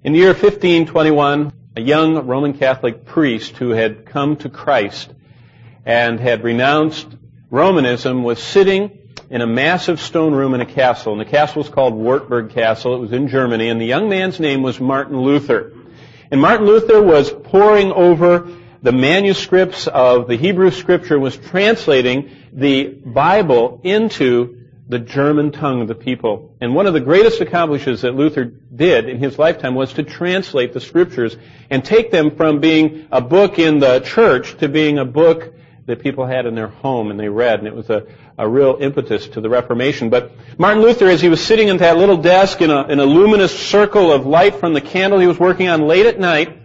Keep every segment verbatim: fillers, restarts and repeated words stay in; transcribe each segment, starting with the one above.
In the year fifteen twenty-one, a young Roman Catholic priest who had come to Christ and had renounced Romanism was sitting in a massive stone room in a castle. And the castle was called Wartburg Castle. It was in Germany. And the young man's name was Martin Luther. And Martin Luther was poring over the manuscripts of the Hebrew Scripture, was translating the Bible into the German tongue of the people. And one of the greatest accomplishments that Luther did in his lifetime was to translate the Scriptures and take them from being a book in the church to being a book that people had in their home and they read. And it was a, a real impetus to the Reformation. But Martin Luther, as he was sitting at that little desk in a, in a luminous circle of light from the candle he was working on late at night,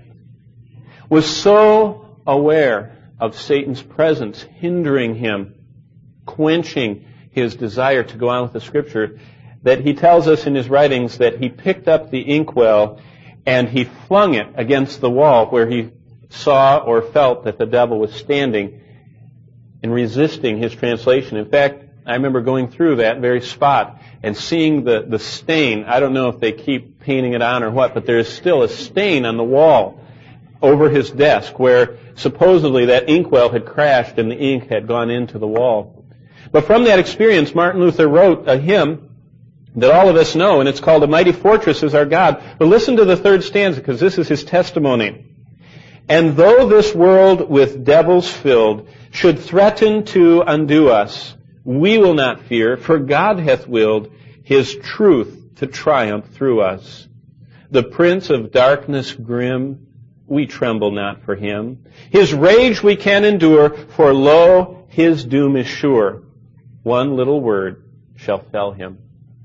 was so aware of Satan's presence hindering him, quenching his desire to go on with the Scripture, that he tells us in his writings that he picked up the inkwell and he flung it against the wall where he saw or felt that the devil was standing and resisting his translation. In fact, I remember going through that very spot and seeing the, the stain. I don't know if they keep painting it on or what, but there is still a stain on the wall over his desk where supposedly that inkwell had crashed and the ink had gone into the wall. But from that experience, Martin Luther wrote a hymn that all of us know, and it's called "A Mighty Fortress is Our God." But listen to the third stanza, because this is his testimony. "And though this world with devils filled should threaten to undo us, we will not fear, for God hath willed His truth to triumph through us. The prince of darkness grim, we tremble not for him. His rage we can endure, for lo, his doom is sure. One little word shall fell him."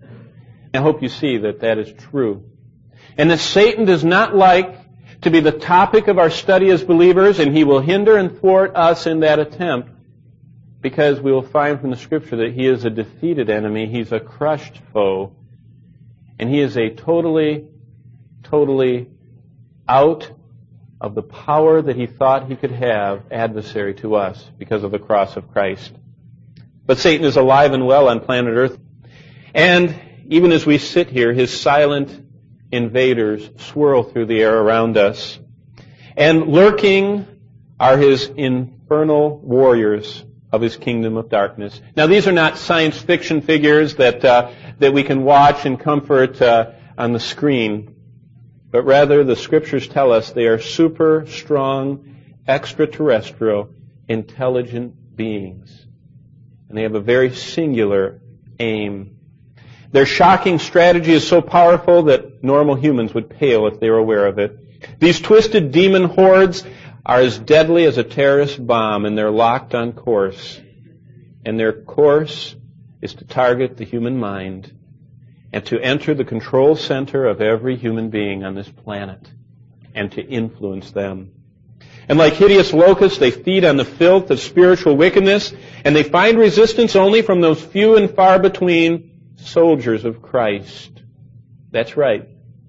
I hope you see that that is true. And that Satan does not like to be the topic of our study as believers, and he will hinder and thwart us in that attempt, because we will find from the Scripture that he is a defeated enemy, he's a crushed foe, and he is a totally, totally out of the power that he thought he could have adversary to us because of the cross of Christ. But Satan is alive and well on planet Earth. And even as we sit here, his silent invaders swirl through the air around us. And lurking are his infernal warriors of his kingdom of darkness. Now, these are not science fiction figures that uh, that we can watch in comfort uh, on the screen, but rather the Scriptures tell us they are super strong, extraterrestrial, intelligent beings. And they have a very singular aim. Their shocking strategy is so powerful that normal humans would pale if they were aware of it. These twisted demon hordes are as deadly as a terrorist bomb, and they're locked on course. And their course is to target the human mind and to enter the control center of every human being on this planet and to influence them. And like hideous locusts, they feed on the filth of spiritual wickedness, and they find resistance only from those few and far between soldiers of Christ. That's right.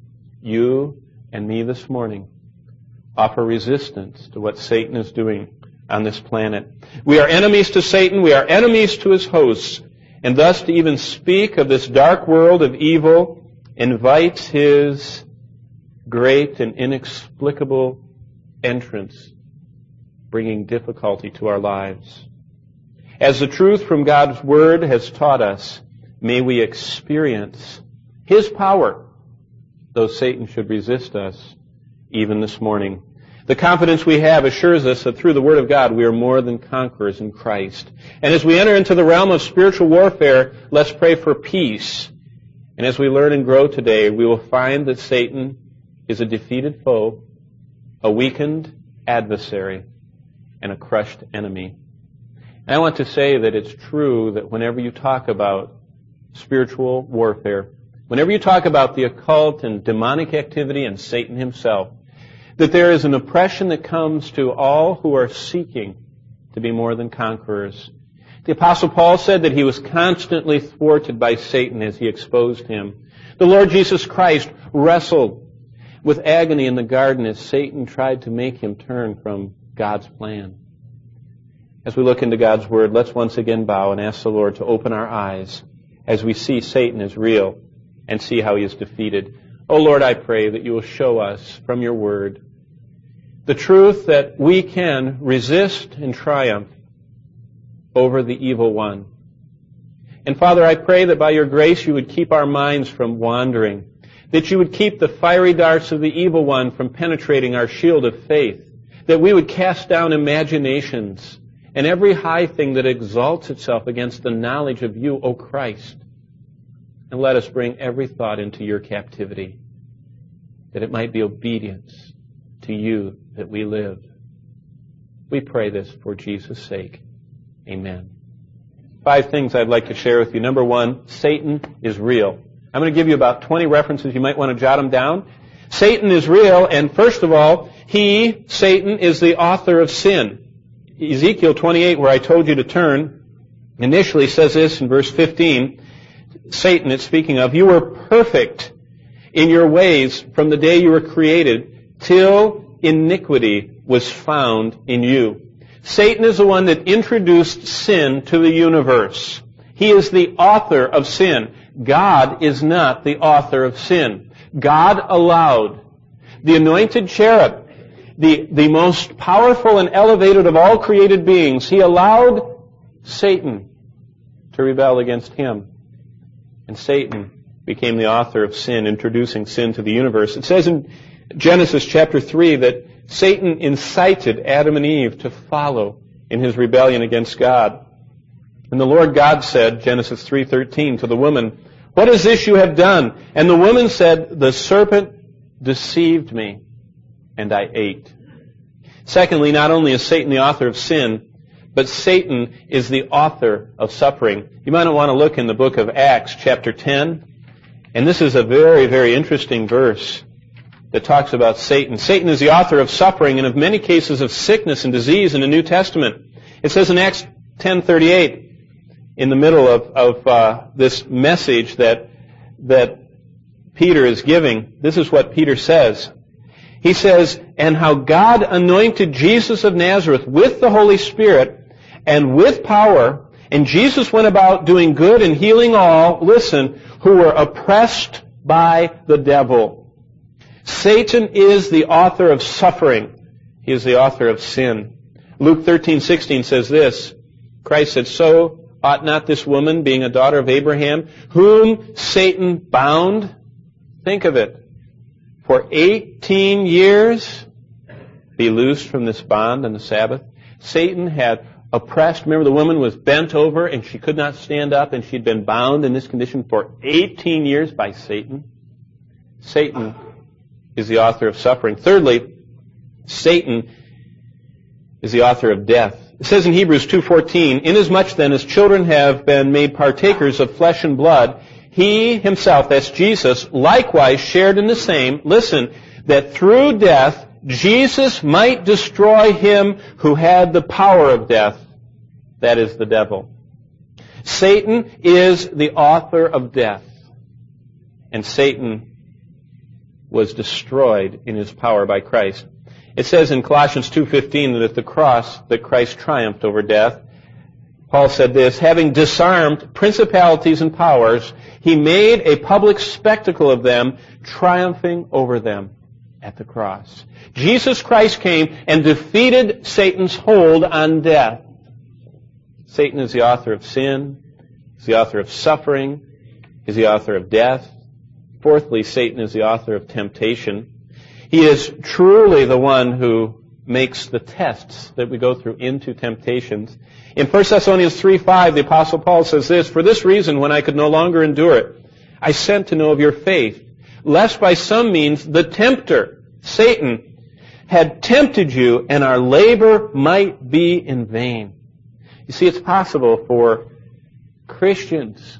You and me this morning offer resistance to what Satan is doing on this planet. We are enemies to Satan. We are enemies to his hosts. And thus to even speak of this dark world of evil invites his great and inexplicable entrance, bringing difficulty to our lives. As the truth from God's Word has taught us, may we experience his power, though Satan should resist us even this morning. The confidence we have assures us that through the Word of God we are more than conquerors in Christ. And as we enter into the realm of spiritual warfare, let's pray for peace. And as we learn and grow today, we will find that Satan is a defeated foe, a weakened adversary, and a crushed enemy. And I want to say that it's true that whenever you talk about spiritual warfare, whenever you talk about the occult and demonic activity and Satan himself, that there is an oppression that comes to all who are seeking to be more than conquerors. The Apostle Paul said that he was constantly thwarted by Satan as he exposed him. The Lord Jesus Christ wrestled with agony in the garden as Satan tried to make him turn from God's plan. As we look into God's Word, let's once again bow and ask the Lord to open our eyes as we see Satan as real and see how he is defeated. Oh Lord, I pray that you will show us from your word the truth that we can resist and triumph over the evil one. And Father, I pray that by your grace you would keep our minds from wandering, that you would keep the fiery darts of the evil one from penetrating our shield of faith, that we would cast down imaginations and every high thing that exalts itself against the knowledge of you, O Christ. And let us bring every thought into your captivity, that it might be obedience to you that we live. We pray this for Jesus' sake. Amen. Five things I'd like to share with you. Number one, Satan is real. I'm going to give you about twenty references. You might want to jot them down. Satan is real, and first of all, he, Satan, is the author of sin. Ezekiel twenty-eight, where I told you to turn, initially says this in verse fifteen. Satan, it's speaking of, you were perfect in your ways from the day you were created till iniquity was found in you. Satan is the one that introduced sin to the universe. He is the author of sin. God is not the author of sin. God allowed the anointed cherub, the, the most powerful and elevated of all created beings, he allowed Satan to rebel against him. And Satan became the author of sin, introducing sin to the universe. It says in Genesis chapter three that Satan incited Adam and Eve to follow in his rebellion against God. And the Lord God said, Genesis three thirteen, to the woman, what is this you have done? And the woman said, the serpent deceived me, and I ate. Secondly, not only is Satan the author of sin, but Satan is the author of suffering. You might want to look in the book of Acts, chapter ten. And this is a very, very interesting verse that talks about Satan. Satan is the author of suffering and of many cases of sickness and disease in the New Testament. It says in Acts ten thirty-eight, in the middle of, of uh, this message that, that Peter is giving, this is what Peter says. He says, and how God anointed Jesus of Nazareth with the Holy Spirit and with power, and Jesus went about doing good and healing all, listen, who were oppressed by the devil. Satan is the author of suffering. He is the author of sin. Luke thirteen sixteen says this, Christ said, so ought not this woman, being a daughter of Abraham, whom Satan bound, think of it, for eighteen years, be loosed from this bond on the Sabbath? Satan had oppressed. Remember, the woman was bent over and she could not stand up, and she'd been bound in this condition for eighteen years by Satan. Satan is the author of suffering. Thirdly, Satan is the author of death. It says in Hebrews two fourteen, inasmuch then as children have been made partakers of flesh and blood, he himself, that's Jesus, likewise shared in the same, listen, that through death Jesus might destroy him who had the power of death, that is the devil. Satan is the author of death, and Satan was destroyed in his power by Christ. It says in Colossians two fifteen that at the cross that Christ triumphed over death. Paul said this, having disarmed principalities and powers, he made a public spectacle of them, triumphing over them at the cross. Jesus Christ came and defeated Satan's hold on death. Satan is the author of sin, he's the author of suffering, he's the author of death. Fourthly, Satan is the author of temptation. He is truly the one who makes the tests that we go through into temptations. In First Thessalonians three five, the Apostle Paul says this, for this reason, when I could no longer endure it, I sent to know of your faith, lest by some means the tempter, Satan, had tempted you, and our labor might be in vain. You see, it's possible for Christians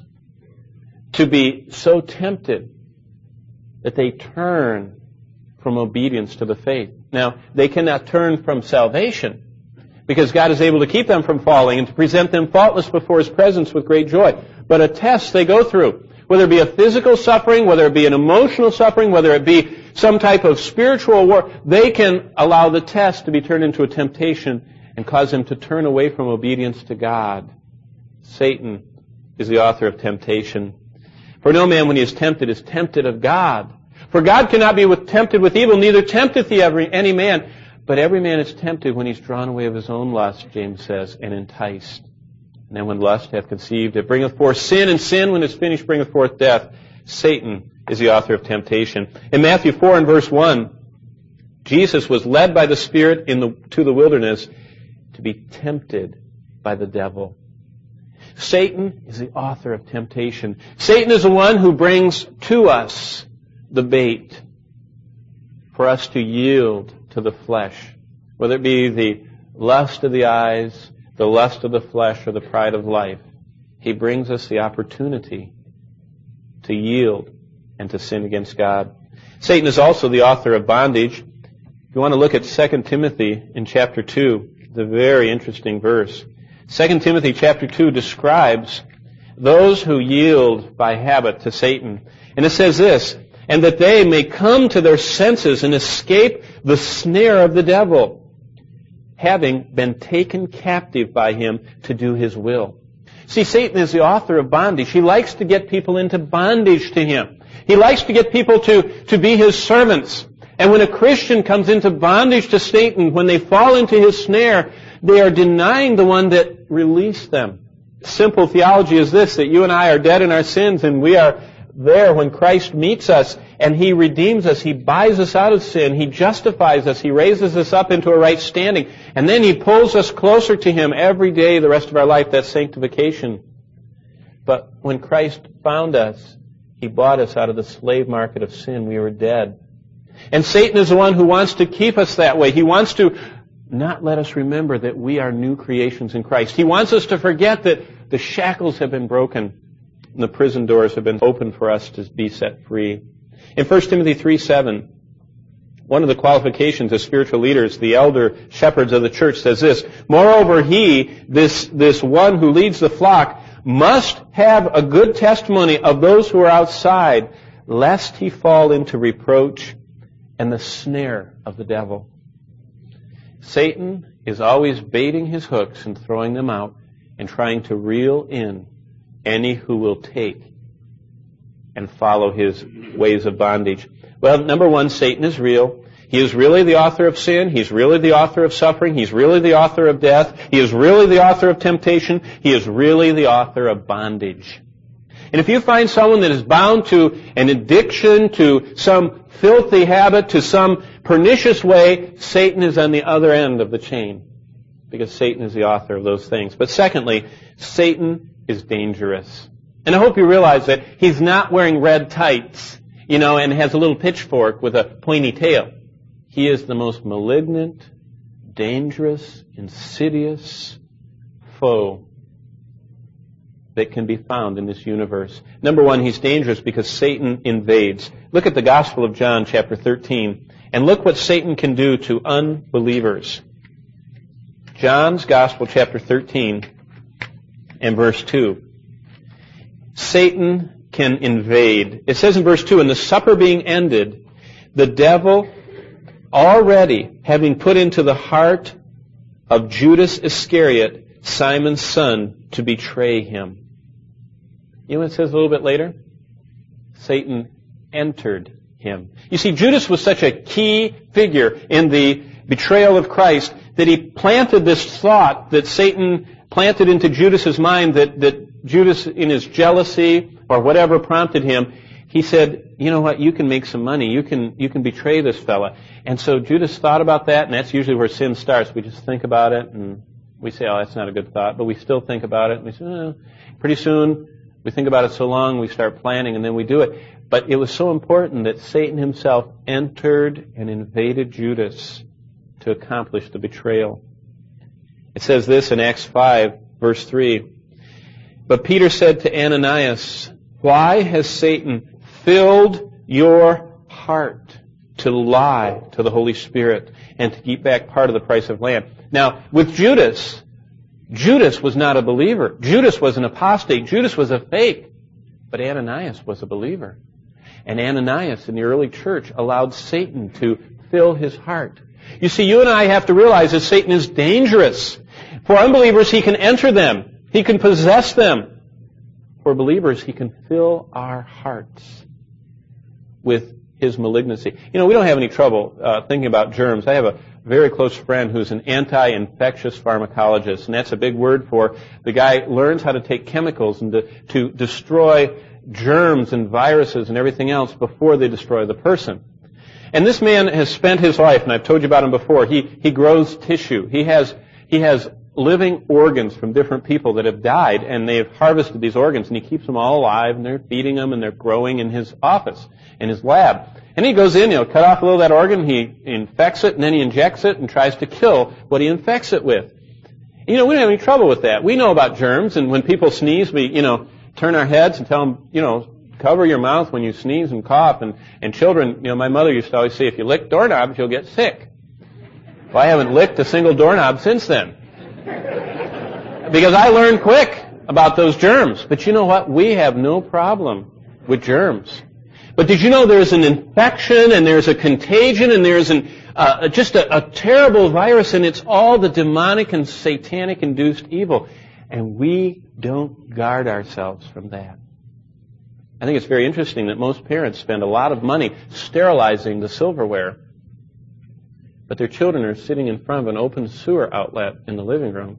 to be so tempted that they turn from obedience to the faith. Now, they cannot turn from salvation because God is able to keep them from falling and to present them faultless before His presence with great joy. But a test they go through, whether it be a physical suffering, whether it be an emotional suffering, whether it be some type of spiritual war, they can allow the test to be turned into a temptation and cause them to turn away from obedience to God. Satan is the author of temptation. For no man, when he is tempted, is tempted of God. For For God cannot be with, tempted with evil, neither tempteth he every, any man. But every man is tempted when he's drawn away of his own lust, James says, and enticed. And then when lust hath conceived, it bringeth forth sin, and sin, when it is finished, bringeth forth death. Satan is the author of temptation. In Matthew four and verse one, Jesus was led by the Spirit in the, to the wilderness to be tempted by the devil. Satan is the author of temptation. Satan is the one who brings to us the bait for us to yield to the flesh, whether it be the lust of the eyes, the lust of the flesh, or the pride of life. He brings us the opportunity to yield and to sin against God. Satan is also the author of bondage. If you want to look at Second Timothy in chapter two, it's a very interesting verse. Second Timothy chapter two describes those who yield by habit to Satan. And it says this, and that they may come to their senses and escape the snare of the devil, having been taken captive by him to do his will. See, Satan is the author of bondage. He likes to get people into bondage to him. He likes to get people to, to be his servants. And when a Christian comes into bondage to Satan, when they fall into his snare, they are denying the one that released them. Simple theology is this, that you and I are dead in our sins, and we are there when Christ meets us, and He redeems us. He buys us out of sin. He justifies us. He raises us up into a right standing. And then He pulls us closer to Him every day the rest of our life. That's sanctification. But when Christ found us, He bought us out of the slave market of sin. We were dead. And Satan is the one who wants to keep us that way. He wants to not let us remember that we are new creations in Christ. He wants us to forget that the shackles have been broken and the prison doors have been opened for us to be set free. In First Timothy three seven, one of the qualifications of spiritual leaders, the elder shepherds of the church, says this, moreover, he, this, this one who leads the flock, must have a good testimony of those who are outside, lest he fall into reproach and the snare of the devil. Satan is always baiting his hooks and throwing them out and trying to reel in any who will take and follow his ways of bondage. Well, number one, Satan is real. He is really the author of sin. He's really the author of suffering. He's really the author of death. He is really the author of temptation. He is really the author of bondage. And if you find someone that is bound to an addiction, to some filthy habit, to some pernicious way, Satan is on the other end of the chain, because Satan is the author of those things. But secondly, Satan is dangerous. And I hope you realize that he's not wearing red tights, you know, and has a little pitchfork with a pointy tail. He is the most malignant, dangerous, insidious foe that can be found in this universe. Number one, he's dangerous because Satan invades. Look at the Gospel of John, chapter thirteen, and look what Satan can do to unbelievers. John's Gospel, chapter thirteen, and verse two. Satan can invade. It says in verse two, and the supper being ended, the devil, already having put into the heart of Judas Iscariot, Simon's son, to betray him. You know what it says a little bit later? Satan entered him. You see, Judas was such a key figure in the betrayal of Christ that he planted this thought that Satan planted into Judas's mind, that, that Judas, in his jealousy or whatever prompted him, he said, you know what, you can make some money. You can, you can betray this fella. And so Judas thought about that, and that's usually where sin starts. We just think about it, and we say, oh, that's not a good thought, but we still think about it, and we say, oh. Pretty soon, we think about it so long, we start planning, and then we do it. But it was so important that Satan himself entered and invaded Judas to accomplish the betrayal. It says this in Acts five, verse three. But Peter said to Ananias, why has Satan filled your heart to lie to the Holy Spirit and to keep back part of the price of land? Now, with Judas, Judas was not a believer. Judas was an apostate. Judas was a fake. But Ananias was a believer. And Ananias in the early church allowed Satan to fill his heart. You see, you and I have to realize that Satan is dangerous. For unbelievers, he can enter them. He can possess them. For believers, he can fill our hearts with his malignancy. You know, we don't have any trouble uh, thinking about germs. I have a very close friend who's an anti-infectious pharmacologist, and that's a big word for the guy learns how to take chemicals and to, to destroy germs and viruses and everything else before they destroy the person. And this man has spent his life, and I've told you about him before, he, he grows tissue. He has, he has living organs from different people that have died, and they've harvested these organs, and he keeps them all alive, and they're feeding them, and they're growing in his office, in his lab. And he goes in, he'll cut off a little of that organ, he infects it, and then he injects it and tries to kill what he infects it with. You know, we don't have any trouble with that. We know about germs, and when people sneeze, we, you know, turn our heads and tell them, you know, cover your mouth when you sneeze and cough. And, and children, you know, my mother used to always say, if you lick doorknobs, you'll get sick. Well, I haven't licked a single doorknob since then. Because I learned quick about those germs. But you know what? We have no problem with germs. But did you know there's an infection and there's a contagion and there's an, uh, just a, a terrible virus, and it's all the demonic and satanic induced evil. And we don't guard ourselves from that. I think it's very interesting that most parents spend a lot of money sterilizing the silverware, but their children are sitting in front of an open sewer outlet in the living room,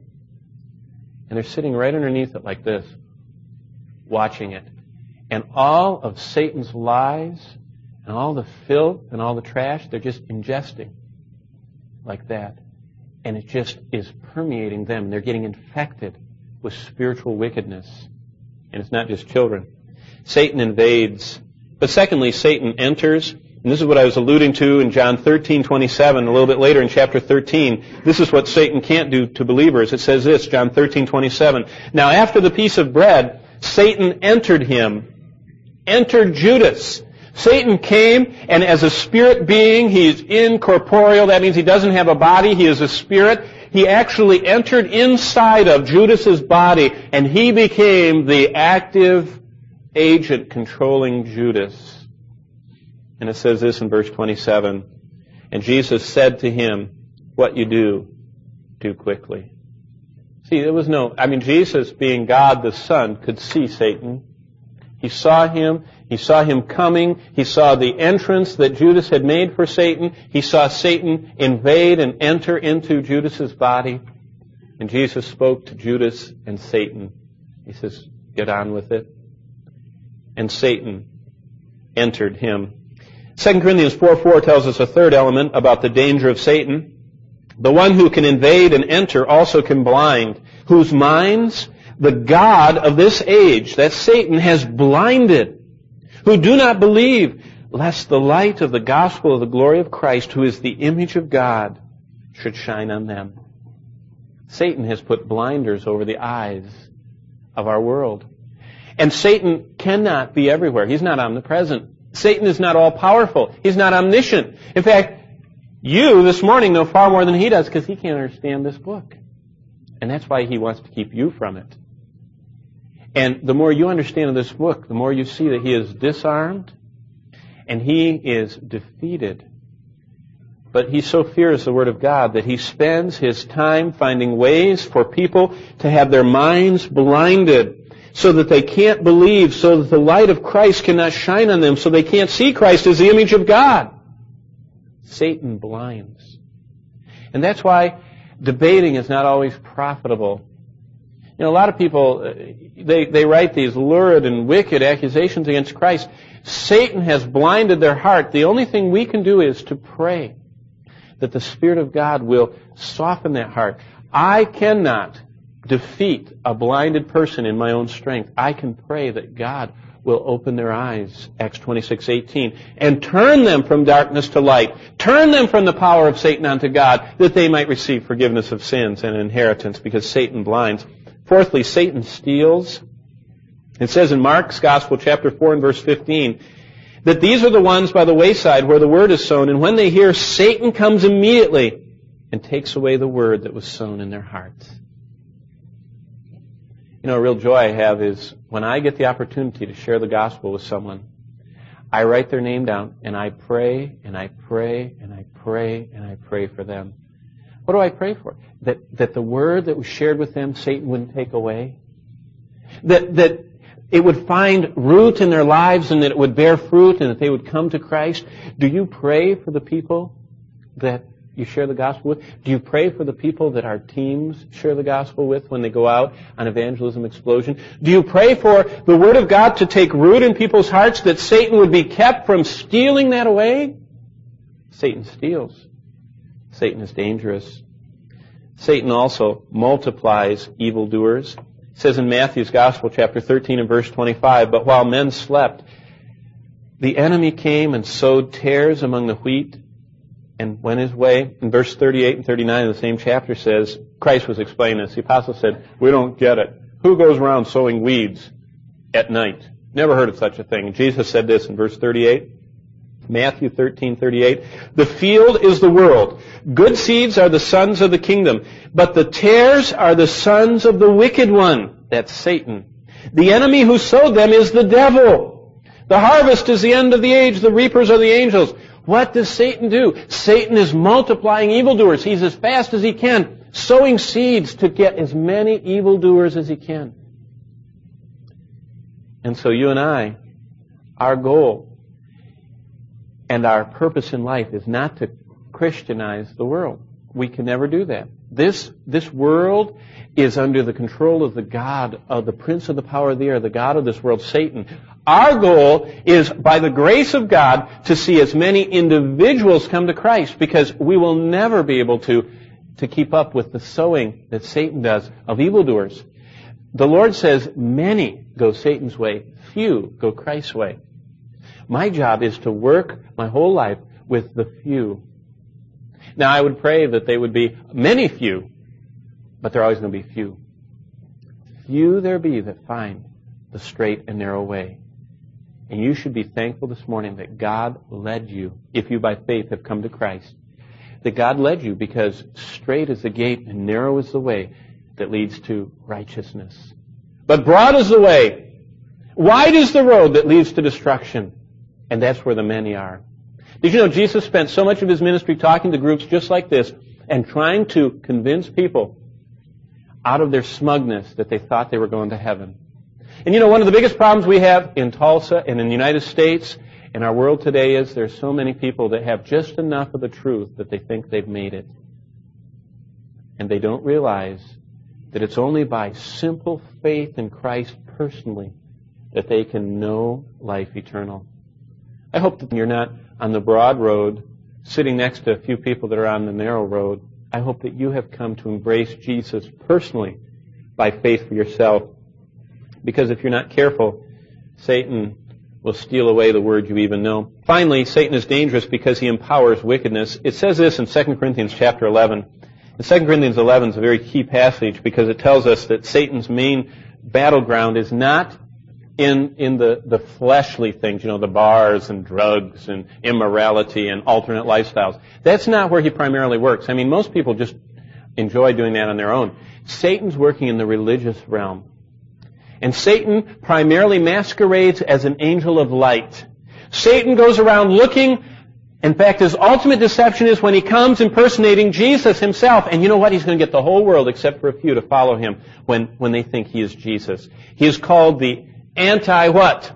and they're sitting right underneath it like this, watching it. And all of Satan's lies and all the filth and all the trash, they're just ingesting like that. And it just is permeating them. They're getting infected with spiritual wickedness. And it's not just children. Satan invades. But secondly, Satan enters. And this is what I was alluding to in John thirteen twenty-seven, a little bit later in chapter thirteen. This is what Satan can't do to believers. It says this, John thirteen twenty-seven. Now after the piece of bread, Satan entered him, entered Judas. Satan came, and as a spirit being, he's incorporeal. That means he doesn't have a body. He is a spirit. He actually entered inside of Judas's body, and he became the active agent controlling Judas. And it says this in verse twenty-seven. And Jesus said to him, what you do, do quickly. See, there was no, I mean, Jesus, being God the Son, could see Satan. He saw him. He saw him coming. He saw the entrance that Judas had made for Satan. He saw Satan invade and enter into Judas's body. And Jesus spoke to Judas and Satan. He says, get on with it. And Satan entered him. Second Corinthians four four tells us a third element about the danger of Satan. The one who can invade and enter also can blind, whose minds the God of this age, that Satan, has blinded, who do not believe, lest the light of the gospel of the glory of Christ, who is the image of God, should shine on them. Satan has put blinders over the eyes of our world. And Satan cannot be everywhere. He's not omnipresent. Satan is not all-powerful. He's not omniscient. In fact, you this morning know far more than he does because he can't understand this book. And that's why he wants to keep you from it. And the more you understand of this book, the more you see that he is disarmed and he is defeated. But he so fears the Word of God that he spends his time finding ways for people to have their minds blinded so that they can't believe, so that the light of Christ cannot shine on them, so they can't see Christ as the image of God. Satan blinds. And that's why debating is not always profitable. You know, a lot of people, they, they write these lurid and wicked accusations against Christ. Satan has blinded their heart. The only thing we can do is to pray that the Spirit of God will soften that heart. I cannot defeat a blinded person in my own strength. I can pray that God will open their eyes, Acts twenty-six eighteen, and turn them from darkness to light. Turn them from the power of Satan unto God, that they might receive forgiveness of sins and inheritance, because Satan blinds. Fourthly, Satan steals. It says in Mark's Gospel, chapter four and verse fifteen, that these are the ones by the wayside where the word is sown, and when they hear, Satan comes immediately and takes away the word that was sown in their hearts. You know, a real joy I have is when I get the opportunity to share the gospel with someone, I write their name down and I pray and I pray and I pray and I pray for them. What do I pray for? That that the word that was shared with them, Satan wouldn't take away. That that it would find root in their lives and that it would bear fruit and that they would come to Christ? Do you pray for the people that you share the gospel with? Do you pray for the people that our teams share the gospel with when they go out on evangelism explosion? Do you pray for the Word of God to take root in people's hearts, that Satan would be kept from stealing that away? Satan steals. Satan is dangerous. Satan also multiplies evildoers. It says in Matthew's Gospel, chapter thirteen and verse twenty-five, "But while men slept, the enemy came and sowed tares among the wheat and went his way." In verse thirty-eight and thirty-nine of the same chapter says, Christ was explaining this. The apostle said, "We don't get it. Who goes around sowing weeds at night? Never heard of such a thing." And Jesus said this in verse thirty-eight. Matthew thirteen thirty-eight, "The field is the world. Good seeds are the sons of the kingdom, but the tares are the sons of the wicked one." That's Satan. "The enemy who sowed them is the devil. The harvest is the end of the age. The reapers are the angels." What does Satan do? Satan is multiplying evildoers. He's as fast as he can, sowing seeds to get as many evildoers as he can. And so you and I, our goal and our purpose in life is not to Christianize the world. We can never do that. This, this world is under the control of the God, of the prince of the power of the air, the God of this world, Satan. Our goal is, by the grace of God, to see as many individuals come to Christ, because we will never be able to, to keep up with the sowing that Satan does of evildoers. The Lord says, many go Satan's way, few go Christ's way. My job is to work my whole life with the few. Now, I would pray that they would be many few, but they're always going to be few. Few there be that find the straight and narrow way. And you should be thankful this morning that God led you, if you by faith have come to Christ, that God led you, because straight is the gate and narrow is the way that leads to righteousness. But broad is the way, wide is the road that leads to destruction. And that's where the many are. Did you know Jesus spent so much of his ministry talking to groups just like this and trying to convince people out of their smugness that they thought they were going to heaven? And you know, one of the biggest problems we have in Tulsa and in the United States and our world today is there's so many people that have just enough of the truth that they think they've made it. And they don't realize that it's only by simple faith in Christ personally that they can know life eternal. I hope that you're not on the broad road, sitting next to a few people that are on the narrow road. I hope that you have come to embrace Jesus personally by faith for yourself. Because if you're not careful, Satan will steal away the word you even know. Finally, Satan is dangerous because he empowers wickedness. It says this in Second Corinthians chapter eleven. And Second Corinthians eleven is a very key passage because it tells us that Satan's main battleground is not in in the, the fleshly things, you know, the bars and drugs and immorality and alternate lifestyles. That's not where he primarily works. I mean, most people just enjoy doing that on their own. Satan's working in the religious realm. And Satan primarily masquerades as an angel of light. Satan goes around looking. In fact, his ultimate deception is when he comes impersonating Jesus himself. And you know what? He's going to get the whole world, except for a few, to follow him when, when they think he is Jesus. He is called the anti-what?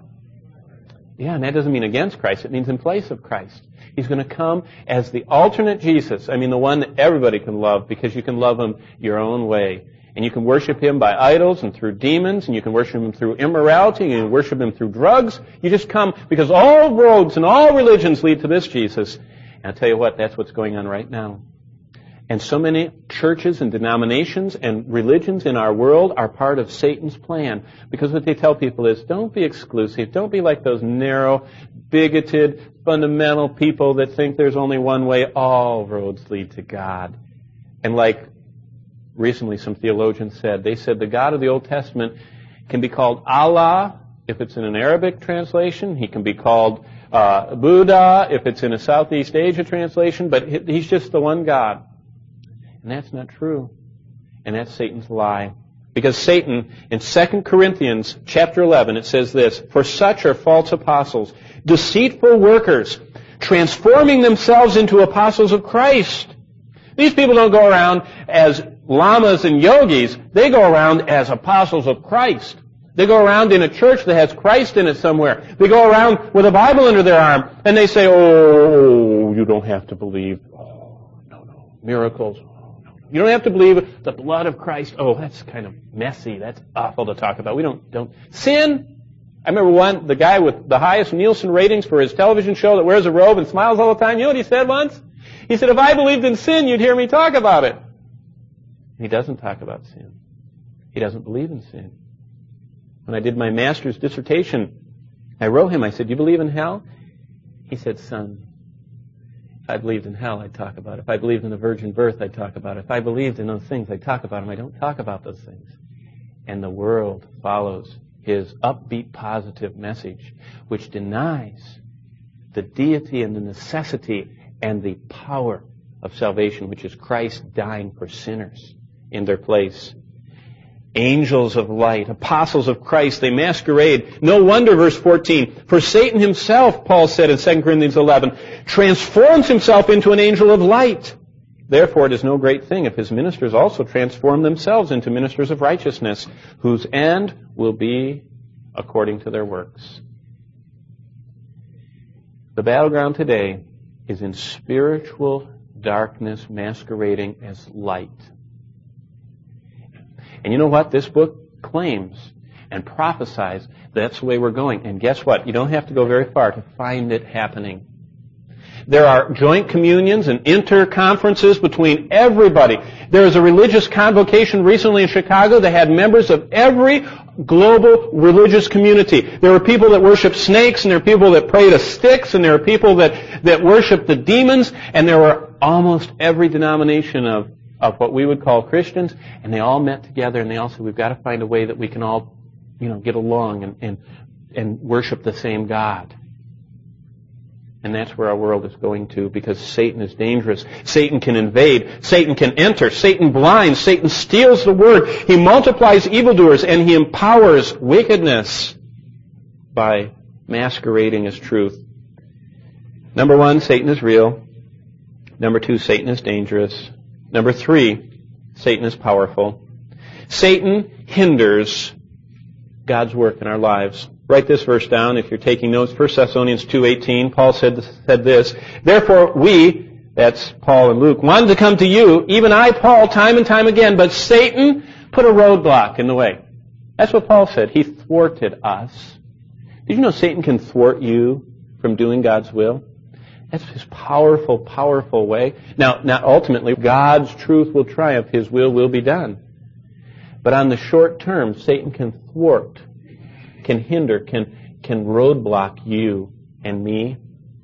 Yeah, and that doesn't mean against Christ. It means in place of Christ. He's going to come as the alternate Jesus. I mean, the one that everybody can love, because you can love him your own way. And you can worship him by idols and through demons, and you can worship him through immorality, and you can worship him through drugs. You just come, because all roads and all religions lead to this Jesus. And I'll tell you what, that's what's going on right now. And so many churches and denominations and religions in our world are part of Satan's plan. Because what they tell people is, don't be exclusive. Don't be like those narrow, bigoted, fundamental people that think there's only one way. All roads lead to God. And like recently some theologians said, they said the God of the Old Testament can be called Allah if it's in an Arabic translation. He can be called uh, Buddha if it's in a Southeast Asia translation. But he's just the one God. And that's not true. And that's Satan's lie. Because Satan, in Second Corinthians chapter eleven, it says this, "For such are false apostles, deceitful workers, transforming themselves into apostles of Christ." These people don't go around as lamas and yogis. They go around as apostles of Christ. They go around in a church that has Christ in it somewhere. They go around with a Bible under their arm, and they say, oh, you don't have to believe. Oh, no, no. Miracles. Oh, no. You don't have to believe the blood of Christ. Oh, that's kind of messy. That's awful to talk about. We don't, don't. Sin. I remember one, the guy with the highest Nielsen ratings for his television show that wears a robe and smiles all the time. You know what he said once? He said, if I believed in sin, you'd hear me talk about it. He doesn't talk about sin. He doesn't believe in sin. When I did my master's dissertation, I wrote him, I said, you believe in hell? He said, son, if I believed in hell, I'd talk about it. If I believed in the virgin birth, I'd talk about it. If I believed in those things, I'd talk about them. I don't talk about those things. And the world follows his upbeat, positive message, which denies the deity and the necessity and the power of salvation, which is Christ dying for sinners in their place. Angels of light, apostles of Christ, they masquerade. No wonder, verse fourteen, for Satan himself, Paul said in Second Corinthians eleven, transforms himself into an angel of light. Therefore it is no great thing if his ministers also transform themselves into ministers of righteousness, whose end will be according to their works. The battleground today is in spiritual darkness masquerading as light. And you know what? This book claims and prophesies that's the way we're going. And guess what? You don't have to go very far to find it happening. There are joint communions and inter-conferences between everybody. There was a religious convocation recently in Chicago that had members of every global religious community. There were people that worship snakes, and there were people that pray to sticks, and there were people that, that worship the demons, and there were almost every denomination of of what we would call Christians, and they all met together, and they all said, we've got to find a way that we can all, you know, get along and, and, and worship the same God. And that's where our world is going to, because Satan is dangerous. Satan can invade. Satan can enter. Satan blinds. Satan steals the word. He multiplies evildoers, and he empowers wickedness by masquerading as truth. Number one, Satan is real. Number two, Satan is dangerous. Number three, Satan is powerful. Satan hinders God's work in our lives. Write this verse down if you're taking notes. First Thessalonians two eighteen, Paul said, said this, therefore we, that's Paul and Luke, wanted to come to you, even I, Paul, time and time again, but Satan put a roadblock in the way. That's what Paul said. He thwarted us. Did you know Satan can thwart you from doing God's will? That's his powerful, powerful way. Now, now, ultimately, God's truth will triumph. His will will be done. But on the short term, Satan can thwart, can hinder, can, can roadblock you and me.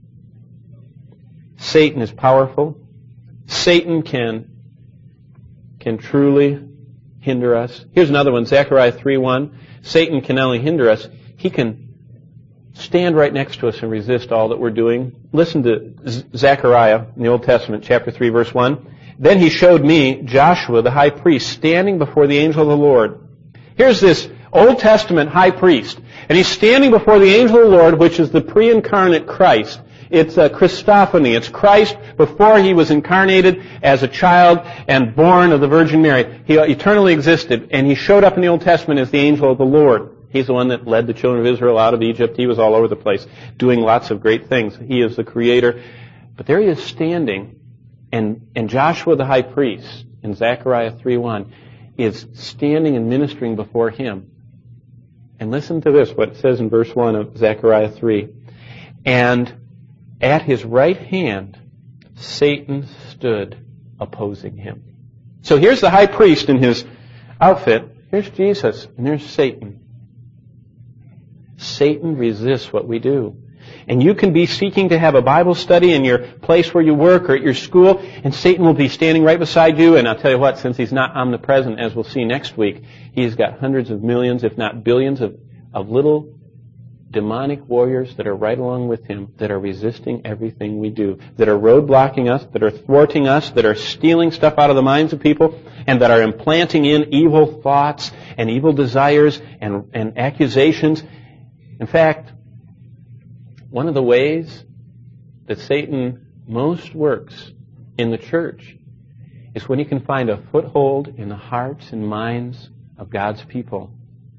Satan is powerful. Satan can, can truly hinder us. Here's another one, Zechariah three one. Satan can not only hinder us, he can stand right next to us and resist all that we're doing. Listen to Zechariah in the Old Testament, chapter three, verse one. Then he showed me Joshua, the high priest, standing before the angel of the Lord. Here's this Old Testament high priest, and he's standing before the angel of the Lord, which is the pre-incarnate Christ. It's a Christophany. It's Christ before he was incarnated as a child and born of the Virgin Mary. He eternally existed, and he showed up in the Old Testament as the angel of the Lord. He's the one that led the children of Israel out of Egypt. He was all over the place doing lots of great things. He is the creator. But there he is standing, and, and Joshua the high priest in Zechariah three one is standing and ministering before him. And listen to this, what it says in verse one of Zechariah three. And at his right hand, Satan stood opposing him. So here's the high priest in his outfit. Here's Jesus, and there's Satan. Satan resists what we do. And you can be seeking to have a Bible study in your place where you work or at your school, and Satan will be standing right beside you. And I'll tell you what, since he's not omnipresent, as we'll see next week, he's got hundreds of millions, if not billions, of, of little demonic warriors that are right along with him, that are resisting everything we do, that are roadblocking us, that are thwarting us, that are stealing stuff out of the minds of people, and that are implanting in evil thoughts and evil desires and, and accusations. In fact, one of the ways that Satan most works in the church is when he can find a foothold in the hearts and minds of God's people.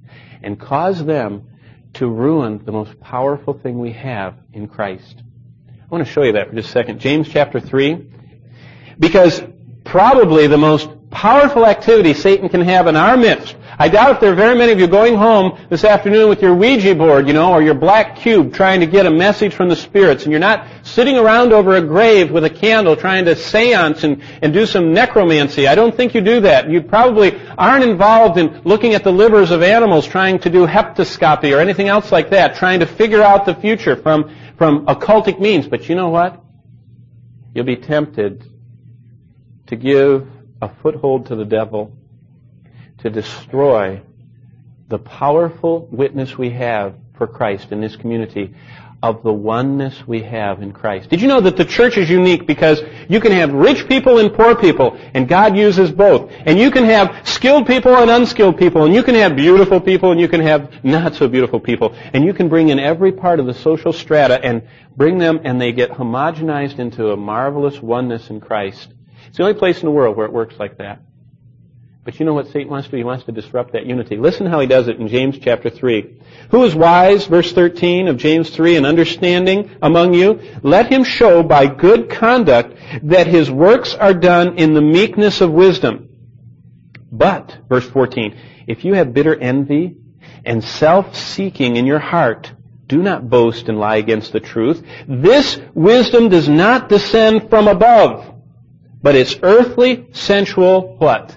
and cause them to ruin the most powerful thing we have in Christ. I want to show you that for just a second. James chapter three. Because probably the most powerful activity Satan can have in our midst, I doubt there are very many of you going home this afternoon with your Ouija board, you know, or your black cube trying to get a message from the spirits, and you're not sitting around over a grave with a candle trying to seance and, and do some necromancy. I don't think you do that. You probably aren't involved in looking at the livers of animals trying to do hepatoscopy or anything else like that, trying to figure out the future from, from occultic means. But you know what? You'll be tempted to give a foothold to the devil, to destroy the powerful witness we have for Christ in this community of the oneness we have in Christ. Did you know that the church is unique because you can have rich people and poor people, and God uses both. And you can have skilled people and unskilled people, and you can have beautiful people and you can have not so beautiful people. And you can bring in every part of the social strata and bring them, and they get homogenized into a marvelous oneness in Christ. It's the only place in the world where it works like that. But you know what Satan wants to do? He wants to disrupt that unity. Listen how he does it in James chapter three. Who is wise, verse thirteen of James three, and understanding among you? Let him show by good conduct that his works are done in the meekness of wisdom. But, verse fourteen, if you have bitter envy and self-seeking in your heart, do not boast and lie against the truth. This wisdom does not descend from above, but it's earthly, sensual, what?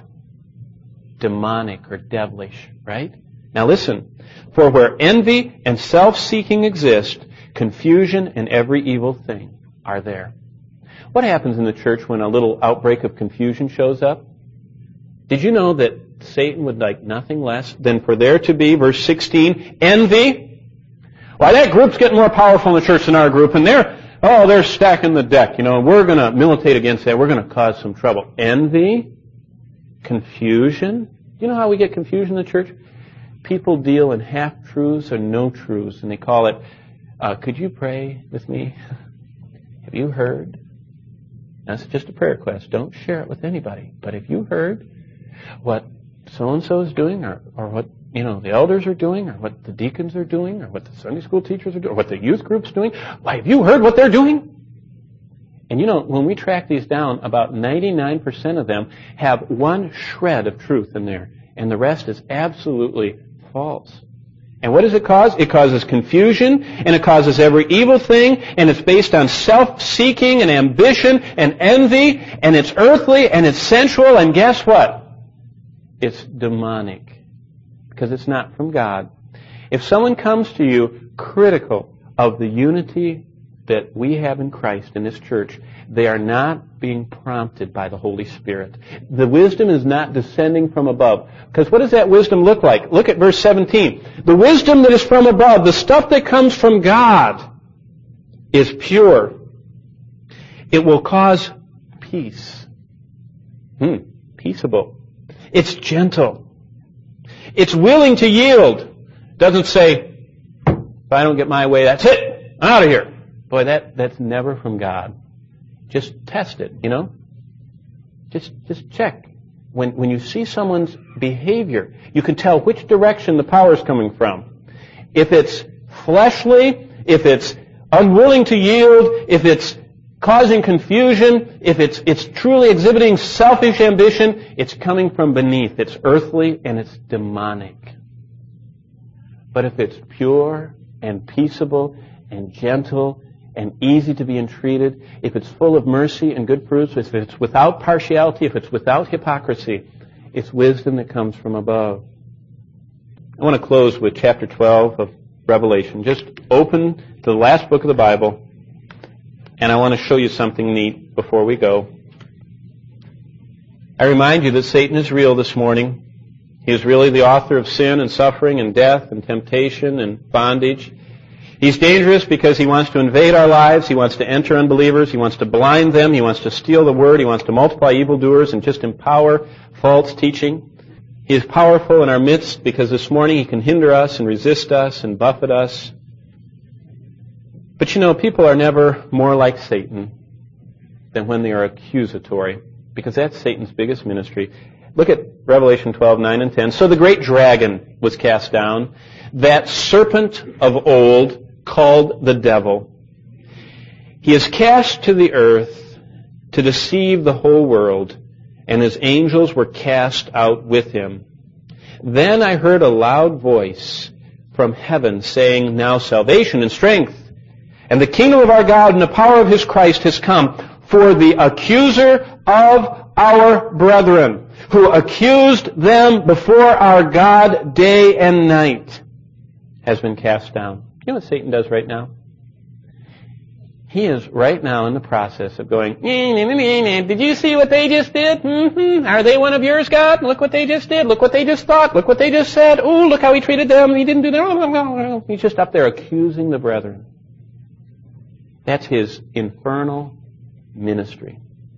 Demonic or devilish, right? Now listen, for where envy and self-seeking exist, confusion and every evil thing are there. What happens in the church when a little outbreak of confusion shows up? Did you know that Satan would like nothing less than for there to be, verse sixteen, envy? Why, that group's getting more powerful in the church than our group, and they're, oh, they're stacking the deck, you know, we're going to militate against that, we're going to cause some trouble. Envy? Confusion? You know how we get confusion in the church? People deal in half-truths or no-truths, and they call it, uh, could you pray with me? Have you heard? That's just a prayer request. Don't share it with anybody. But if you heard what so-and-so is doing, or, or what, you know, the elders are doing, or what the deacons are doing, or what the Sunday school teachers are doing, or what the youth group's doing, why, have you heard what they're doing? And you know, when we track these down, about ninety-nine percent of them have one shred of truth in there, and the rest is absolutely false. And what does it cause? It causes confusion, and it causes every evil thing, and it's based on self-seeking and ambition and envy, and it's earthly, and it's sensual, and guess what? It's demonic, because it's not from God. If someone comes to you critical of the unity that we have in Christ in this church, they are not being prompted by the Holy Spirit. The wisdom is not descending from above. Because what does that wisdom look like? Look at verse seventeen. The wisdom that is from above, the stuff that comes from God, is pure. It will cause peace. Hmm, peaceable. It's gentle. It's willing to yield. Doesn't say, if I don't get my way, that's it. I'm out of here. Boy, that, that's never from God. Just test it, you know? Just just check. When when you see someone's behavior, you can tell which direction the power is coming from. If it's fleshly, if it's unwilling to yield, if it's causing confusion, if it's it's truly exhibiting selfish ambition, it's coming from beneath. It's earthly and it's demonic. But if it's pure and peaceable and gentle and easy to be entreated, if it's full of mercy and good fruits, if it's without partiality, if it's without hypocrisy, it's wisdom that comes from above. I want to close with chapter twelve of Revelation. Just open to the last book of the Bible, and I want to show you something neat before we go. I remind you that Satan is real this morning. He is really the author of sin and suffering and death and temptation and bondage. He's dangerous because he wants to invade our lives. He wants to enter unbelievers. He wants to blind them. He wants to steal the word. He wants to multiply evildoers and just empower false teaching. He is powerful in our midst because this morning he can hinder us and resist us and buffet us. But you know, people are never more like Satan than when they are accusatory, because that's Satan's biggest ministry. Look at Revelation twelve, nine and ten. So the great dragon was cast down, that serpent of old called the devil. He is cast to the earth to deceive the whole world, and his angels were cast out with him. Then I heard a loud voice from heaven saying, now salvation and strength, and the kingdom of our God and the power of his Christ has come. For the accuser of our brethren, who accused them before our God day and night, has been cast down. You know what Satan does right now? He is right now in the process of going, did you see what they just did? Mm-hmm. Are they one of yours, God? Look what they just did. Look what they just thought. Look what they just said. Oh, look how he treated them. He didn't do that. He's just up there accusing the brethren. That's his infernal ministry.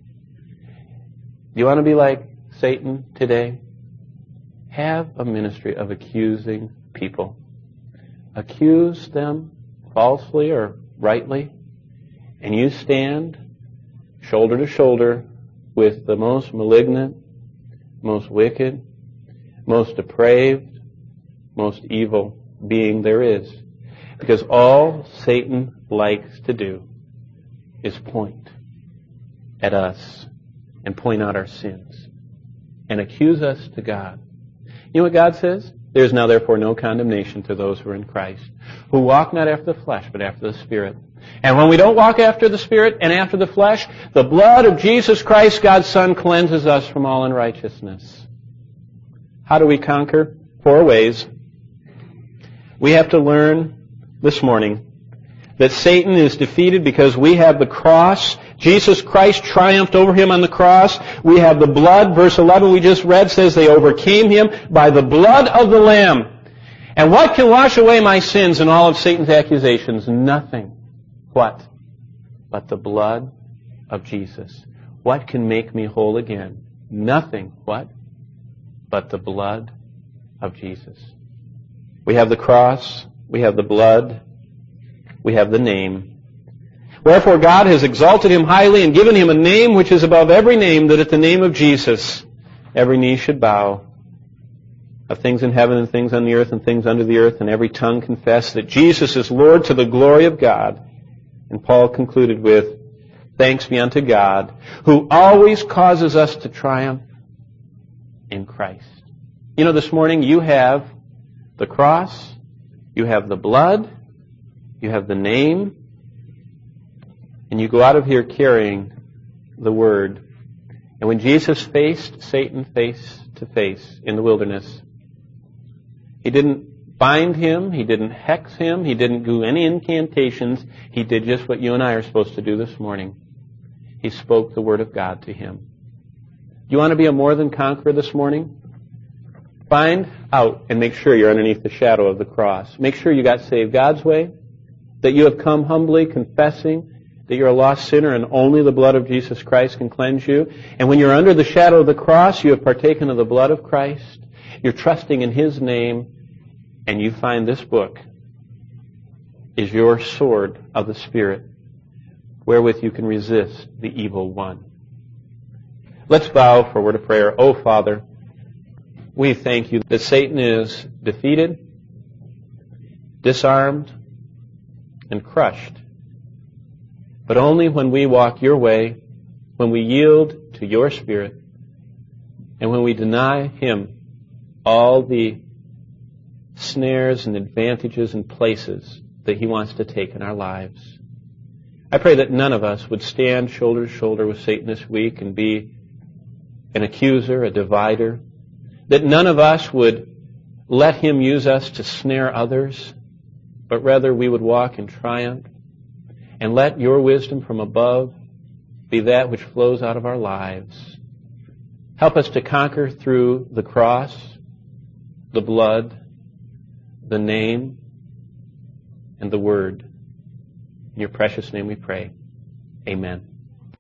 Do you want to be like Satan today? Have a ministry of accusing people. Accuse them falsely or rightly, and you stand shoulder to shoulder with the most malignant, most wicked, most depraved, most evil being there is. Because all Satan likes to do is point at us and point out our sins and accuse us to God. You know what God says? There is now therefore no condemnation to those who are in Christ, who walk not after the flesh, but after the Spirit. And when we don't walk after the Spirit and after the flesh, the blood of Jesus Christ, God's Son, cleanses us from all unrighteousness. How do we conquer? Four ways. We have to learn this morning that Satan is defeated because we have the cross. Jesus Christ triumphed over him on the cross. We have the blood. Verse eleven we just read says they overcame him by the blood of the Lamb. And what can wash away my sins and all of Satan's accusations? Nothing. What? But the blood of Jesus. What can make me whole again? Nothing. What? But the blood of Jesus. We have the cross. We have the blood. We have the name. Wherefore God has exalted him highly and given him a name which is above every name, that at the name of Jesus every knee should bow, of things in heaven and things on the earth and things under the earth, and every tongue confess that Jesus is Lord to the glory of God. And Paul concluded with, thanks be unto God, who always causes us to triumph in Christ. You know, this morning you have the cross, you have the blood, you have the name, and you go out of here carrying the Word. And when Jesus faced Satan face to face in the wilderness, he didn't bind him, he didn't hex him, he didn't do any incantations. He did just what you and I are supposed to do this morning. He spoke the Word of God to him. Do you want to be a more than conqueror this morning? Find out and make sure you're underneath the shadow of the cross. Make sure you got saved God's way, that you have come humbly confessing that you're a lost sinner and only the blood of Jesus Christ can cleanse you. And when you're under the shadow of the cross, you have partaken of the blood of Christ. You're trusting in His name, and you find this book is your sword of the Spirit, wherewith you can resist the evil one. Let's bow for a word of prayer. Oh, Father, we thank you that Satan is defeated, disarmed, and crushed. But only when we walk your way, when we yield to your Spirit, and when we deny him all the snares and advantages and places that he wants to take in our lives. I pray that none of us would stand shoulder to shoulder with Satan this week and be an accuser, a divider, that none of us would let him use us to snare others, but rather we would walk in triumph and let your wisdom from above be that which flows out of our lives. Help us to conquer through the cross, the blood, the name, and the Word. In your precious name we pray. Amen.